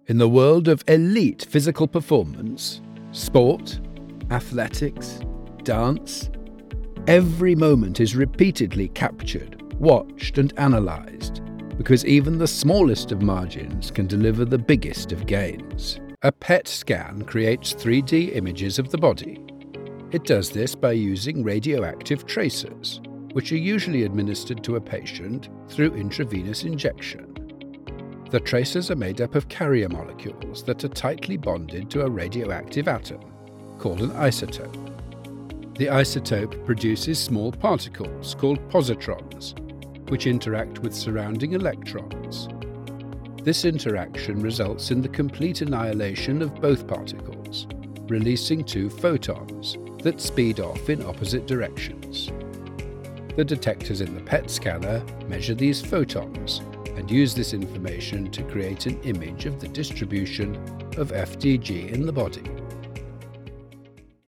In the world of elite physical performance, sport, athletics, dance, every moment is repeatedly captured, watched and analysed, because even the smallest of margins can deliver the biggest of gains. A PET scan creates 3D images of the body. It does this by using radioactive tracers, which are usually administered to a patient through intravenous injection. The tracers are made up of carrier molecules that are tightly bonded to a radioactive atom, called an isotope. The isotope produces small particles called positrons, which interact with surrounding electrons. This interaction results in the complete annihilation of both particles, releasing 2 photons that speed off in opposite directions. The detectors in the PET scanner measure these photons and use this information to create an image of the distribution of FDG in the body.